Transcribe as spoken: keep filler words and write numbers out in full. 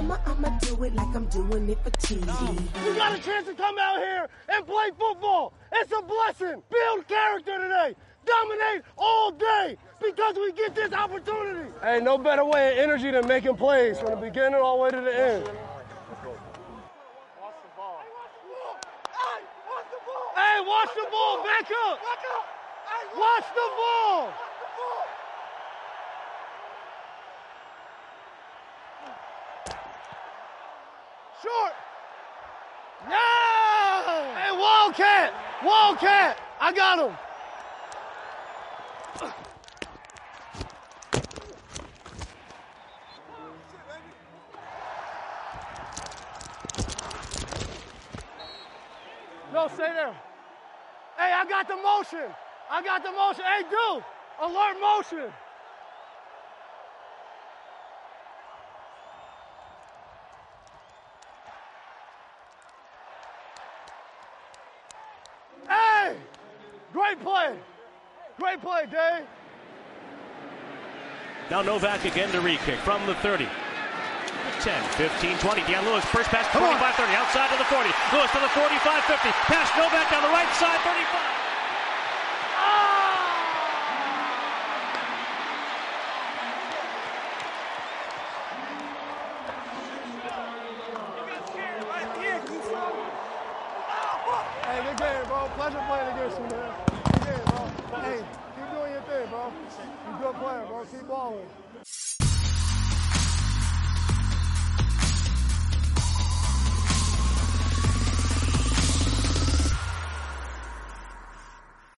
I'ma, I'ma do it like I'm doing it for T V. We got a chance to come out here and play football. It's a blessing. Build character today. Dominate all day because we get this opportunity. Hey, no better way of energy than making plays from the beginning all the way to the end. Watch the ball. Hey, watch the ball. Back up. Watch the ball. Short. Yeah! Hey, Wildcat! Wildcat! I got him. No, stay there. Hey, I got the motion. I got the motion. Hey, dude, alert motion. Hey, great play. Great play, Dave. Now Novak again to re-kick from the thirty. ten, fifteen, twenty. Deion Lewis, first pass, twenty-five thirty, outside to the forty. Lewis to the forty-five fifty. Pass Novak down the right side, thirty-five. Hey, good game, bro. Pleasure playing against you, man. Good game, bro. Hey, keep doing your thing, bro. You're a good player, bro. Keep balling.